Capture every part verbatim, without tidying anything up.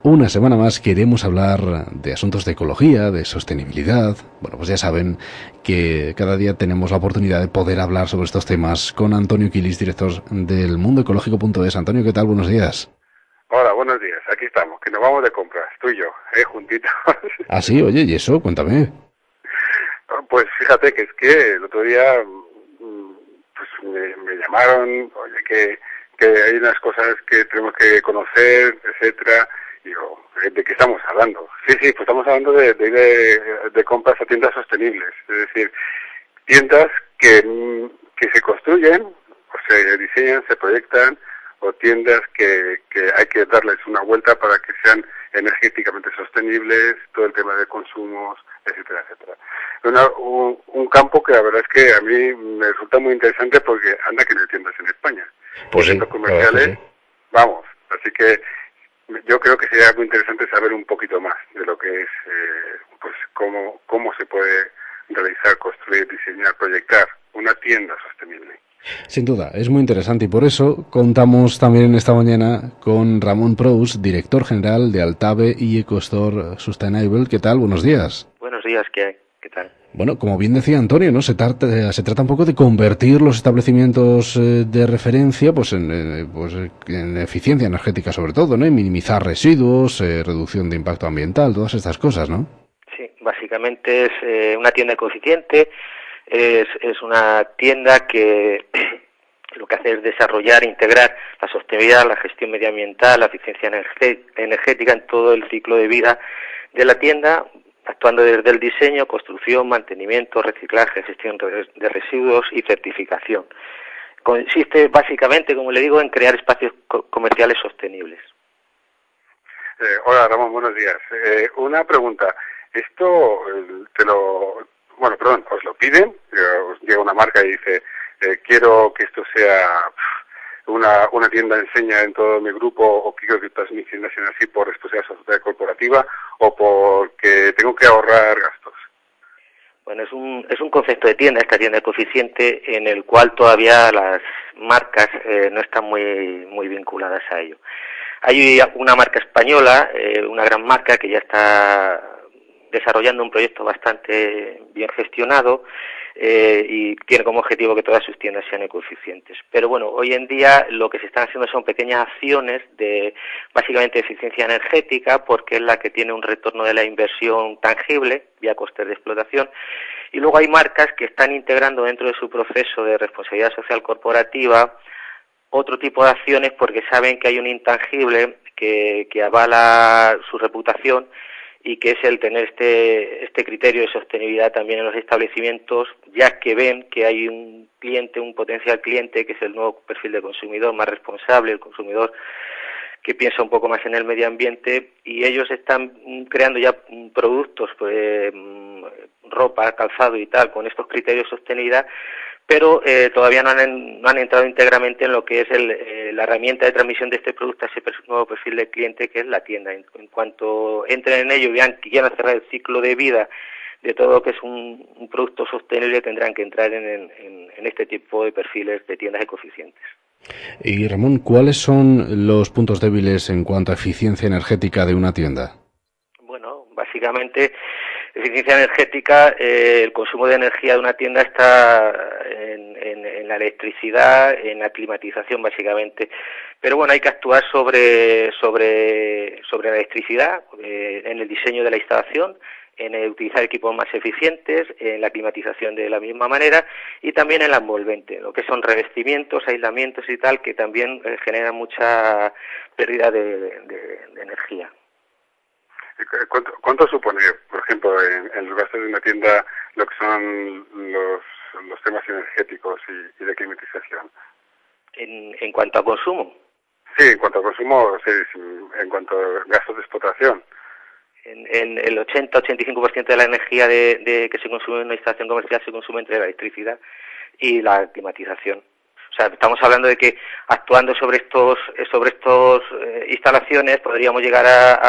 Una semana más queremos hablar de asuntos de ecología, de sostenibilidad. Bueno, pues ya saben que cada día tenemos la oportunidad de poder hablar sobre estos temas con Antonio Quilis, director del mundo ecológico punto es. Antonio, ¿qué tal? Buenos días. Hola, buenos días. Aquí estamos, que nos vamos de compras, tú y yo, ¿eh? Juntitos. Ah, sí, oye, ¿y eso? Cuéntame. Pues fíjate que es que el otro día pues me, me llamaron, oye, que, que hay unas cosas que tenemos que conocer, etcétera. Y digo, ¿de qué estamos hablando? Sí, sí, pues estamos hablando de, de, de, de compras a tiendas sostenibles. Es decir, tiendas que, que se construyen, o se diseñan, se proyectan, o tiendas que, que hay que darles una vuelta para que sean energéticamente sostenibles, todo el tema de consumos, etcétera, etcétera. Una, un, un campo que la verdad es que a mí me resulta muy interesante porque anda que no hay tiendas en España. Pues sí, centros comerciales, sí. vamos, así que yo creo que sería muy interesante saber un poquito más de lo que es, eh, pues cómo, cómo se puede realizar, construir, diseñar, proyectar una tienda sostenible. Sin duda, es muy interesante y por eso contamos también esta mañana con Ramón Prous, director general de Altave y EcoStore Sustainable. ¿Qué tal? Buenos días. Buenos días, ¿qué, qué tal? Bueno, como bien decía Antonio, ¿no? Se trata, se trata un poco de convertir los establecimientos eh, de referencia pues en, eh, pues en eficiencia energética sobre todo, ¿no? Y minimizar residuos, eh, reducción de impacto ambiental, todas estas cosas, ¿no? Sí, básicamente es eh, una tienda ecoeficiente, es, es una tienda que lo que hace es desarrollar, integrar la sostenibilidad, la gestión medioambiental, la eficiencia energética en todo el ciclo de vida de la tienda, actuando desde el diseño, construcción, mantenimiento, reciclaje, gestión de residuos y certificación. Consiste básicamente, como le digo, en crear espacios co- comerciales sostenibles. Eh, hola Ramón, buenos días. Eh, una pregunta. Esto eh, te lo, bueno, perdón, os lo piden, eh, os llega una marca y dice, eh, quiero que esto sea una, una tienda enseña en todo mi grupo, o quiero que todas mis tiendas sean así por responsabilidad social corporativa, o porque tengo que ahorrar gastos. Bueno, es un, es un concepto de tienda, esta tienda ecoeficiente, en el cual todavía las marcas eh, no están muy, muy vinculadas a ello. Hay una marca española, eh, una gran marca que ya está desarrollando un proyecto bastante bien gestionado eh, y tiene como objetivo que todas sus tiendas sean ecoeficientes. Pero bueno, hoy en día lo que se están haciendo son pequeñas acciones de básicamente eficiencia energética, porque es la que tiene un retorno de la inversión tangible vía costes de explotación. Y luego hay marcas que están integrando dentro de su proceso de responsabilidad social corporativa otro tipo de acciones porque saben que hay un intangible que, que avala su reputación y que es el tener este, este criterio de sostenibilidad también en los establecimientos, ya que ven que hay un cliente, un potencial cliente, que es el nuevo perfil de consumidor más responsable, el consumidor que piensa un poco más en el medio ambiente, y ellos están creando ya productos, pues, ropa, calzado y tal, con estos criterios de sostenibilidad, pero eh, todavía no han, no han entrado íntegramente en lo que es el, eh, la herramienta de transmisión de este producto a ese nuevo perfil de cliente que es la tienda. En, en cuanto entren en ello y vean que quieran cerrar el ciclo de vida de todo lo que es un, un producto sostenible, tendrán que entrar en, en, en este tipo de perfiles de tiendas ecoeficientes. Y Ramón, ¿cuáles son los puntos débiles en cuanto a eficiencia energética de una tienda? Bueno, básicamente eficiencia energética, eh, el consumo de energía de una tienda está en, en, en la electricidad, en la climatización básicamente, pero bueno, hay que actuar sobre sobre sobre la electricidad, eh, en el diseño de la instalación, en el utilizar equipos más eficientes, en la climatización de la misma manera y también en la envolvente, lo que son revestimientos, aislamientos y tal, que también eh, generan mucha pérdida de, de, de energía. ¿Cuánto, ¿Cuánto supone, por ejemplo, en, en los gastos de una tienda lo que son los, los temas energéticos y, y de climatización? En, en cuanto a consumo. Sí, en cuanto a consumo, sí, en cuanto a gastos de explotación. En, en el ochenta a ochenta y cinco por ciento de la energía de, de que se consume en una instalación comercial se consume entre la electricidad y la climatización. O sea, estamos hablando de que actuando sobre estos sobre estos eh, instalaciones podríamos llegar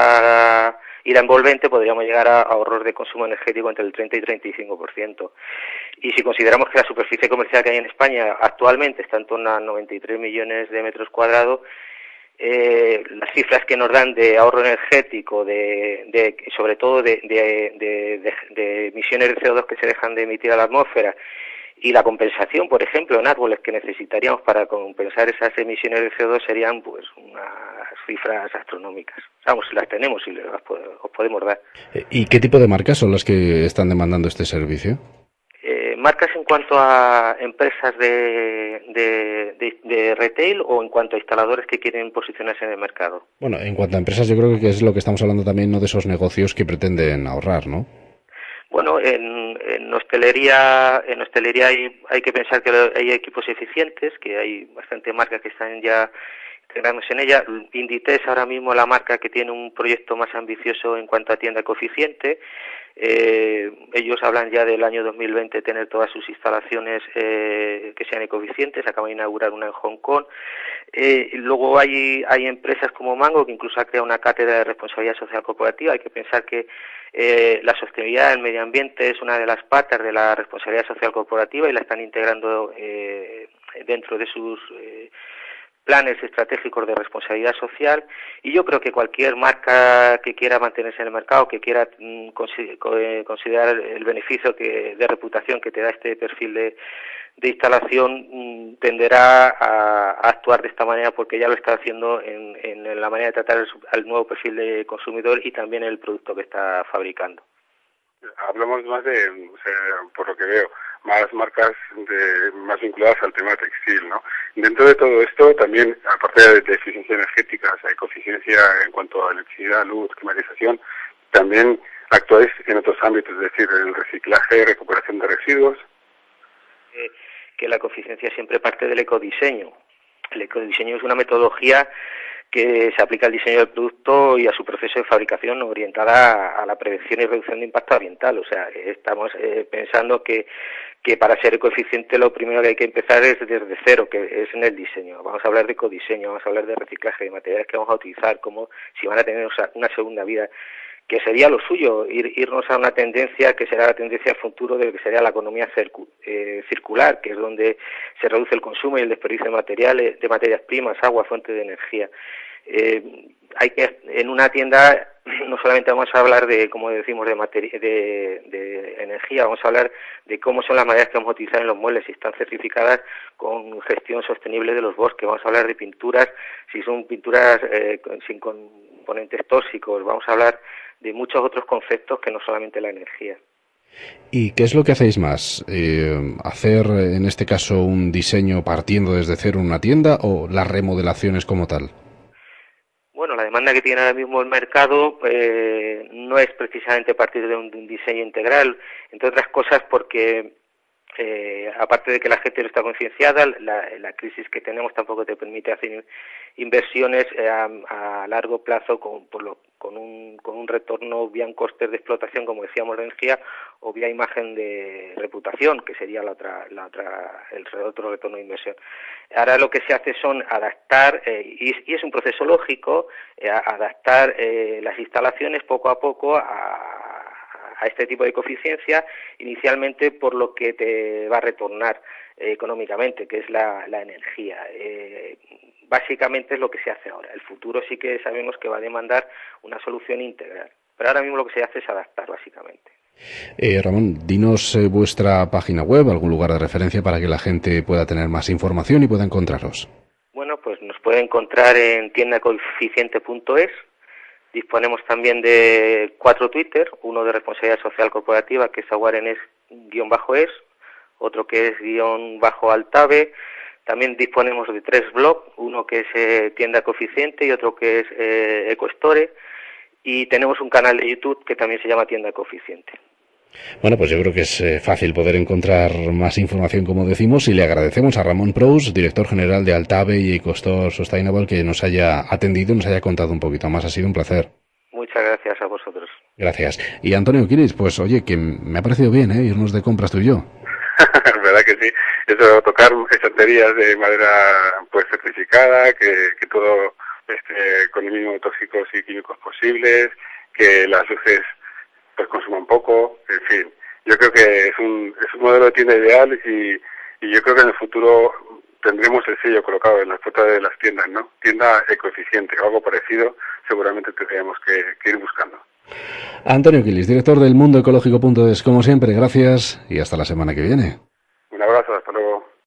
a, a ir a envolvente, podríamos llegar a, a ahorros de consumo energético entre el treinta y treinta y cinco por ciento. Y si consideramos que la superficie comercial que hay en España actualmente está en torno a noventa y tres millones de metros cuadrados, eh, las cifras que nos dan de ahorro energético, de, de sobre todo de, de, de, de, de emisiones de C O dos que se dejan de emitir a la atmósfera, y la compensación, por ejemplo, en árboles que necesitaríamos para compensar esas emisiones de C O dos serían pues unas cifras astronómicas. Vamos, las tenemos y las os podemos dar. ¿Y qué tipo de marcas son las que están demandando este servicio? Eh, ¿Marcas en cuanto a empresas de, de, de, de retail o en cuanto a instaladores que quieren posicionarse en el mercado? Bueno, en cuanto a empresas, yo creo que es lo que estamos hablando también, ¿no?, de esos negocios que pretenden ahorrar, ¿no? Bueno, en, en hostelería, en hostelería hay, hay que pensar que hay equipos eficientes, que hay bastante marcas que están ya integrándose en ella. Inditex ahora mismo la marca que tiene un proyecto más ambicioso en cuanto a tienda coeficiente. Eh, ellos hablan ya del año dos mil veinte tener todas sus instalaciones eh, que sean ecoeficientes. Acaban de inaugurar una en Hong Kong. Eh, luego hay, hay empresas como Mango, que incluso ha creado una cátedra de responsabilidad social corporativa. Hay que pensar que eh, la sostenibilidad del medio ambiente es una de las patas de la responsabilidad social corporativa y la están integrando eh, dentro de sus eh, planes estratégicos de responsabilidad social. Y yo creo que cualquier marca que quiera mantenerse en el mercado, que quiera mm, considerar el beneficio que, de reputación que te da este perfil de de instalación, tenderá a, a actuar de esta manera porque ya lo está haciendo en, en la manera de tratar el, al nuevo perfil de consumidor y también el producto que está fabricando. Hablamos más de, o sea, por lo que veo, más marcas de, más vinculadas al tema textil, ¿no? Dentro de todo esto, también, aparte de, de eficiencia energética, o sea, eficiencia en cuanto a electricidad, luz, climatización, también actuáis en otros ámbitos, es decir, el reciclaje, recuperación de residuos. Eh, que la ecoeficiencia siempre parte del ecodiseño. El ecodiseño es una metodología que se aplica al diseño del producto y a su proceso de fabricación orientada a, a la prevención y reducción de impacto ambiental. O sea, estamos eh, pensando que, que para ser ecoeficiente lo primero que hay que empezar es desde cero, que es en el diseño. Vamos a hablar de ecodiseño, vamos a hablar de reciclaje de materiales que vamos a utilizar, como si van a tener una segunda vida, que sería lo suyo, ir, irnos a una tendencia que será la tendencia al futuro de lo que sería la economía circu, eh, circular, que es donde se reduce el consumo y el desperdicio de materiales, de materias primas, agua, fuente de energía. Eh, hay que, en una tienda, no solamente vamos a hablar de, como decimos, de, materi de, de energía, vamos a hablar de cómo son las materias que vamos a utilizar en los muebles, si están certificadas con gestión sostenible de los bosques, vamos a hablar de pinturas, si son pinturas eh, sin componentes tóxicos, vamos a hablar de muchos otros conceptos que no solamente la energía. ¿Y qué es lo que hacéis más? Eh, ¿Hacer, en este caso, un diseño partiendo desde cero en una tienda o las remodelaciones como tal? Bueno, la demanda que tiene ahora mismo el mercado eh, no es precisamente partir de un, de un diseño integral, entre otras cosas porque Eh, aparte de que la gente no está concienciada, la, la crisis que tenemos tampoco te permite hacer inversiones eh, a, a largo plazo con, por lo, con, un, con un retorno vía un coste de explotación, como decíamos, de energía, o vía imagen de reputación, que sería la otra, la otra, el otro retorno de inversión. Ahora lo que se hace son adaptar, eh, y, y es un proceso lógico, eh, adaptar eh, las instalaciones poco a poco a a este tipo de ecoeficiencia, inicialmente por lo que te va a retornar eh, económicamente, que es la, la energía. Eh, básicamente es lo que se hace ahora. El futuro sí que sabemos que va a demandar una solución integral, pero ahora mismo lo que se hace es adaptar, básicamente. Eh, Ramón, dinos eh, vuestra página web, algún lugar de referencia para que la gente pueda tener más información y pueda encontraros. Bueno, pues nos puede encontrar en tienda coeficiente punto es. Disponemos también de cuatro Twitter, uno de responsabilidad social corporativa, que es aguarenes guión bajo es, otro que es guión bajo altave. También disponemos de tres blogs, uno que es eh, tienda coeficiente y otro que es eh, EcoStore. Y tenemos un canal de YouTube que también se llama tienda coeficiente. Bueno, pues yo creo que es eh, fácil poder encontrar más información, como decimos, y le agradecemos a Ramón Prous, director general de Altave y EcoStore Sustainable, que nos haya atendido y nos haya contado un poquito más. Ha sido un placer. Muchas gracias a vosotros. Gracias. Y Antonio Quilis, pues oye, que me ha parecido bien, ¿eh?, irnos de compras tú y yo. ¿Verdad que sí? Eso, tocar estanterías de madera pues certificada, que, que todo esté con el mínimo de tóxicos y químicos posibles, que las luces pues consuman poco, en fin. Yo creo que es un, es un modelo de tienda ideal y, y yo creo que en el futuro tendremos el sello colocado en las puertas de las tiendas, ¿no? Tienda ecoeficiente o algo parecido, seguramente tendríamos que, que ir buscando. Antonio Quilis, director del mundo ecológico punto es, como siempre, gracias y hasta la semana que viene. Un abrazo, hasta luego.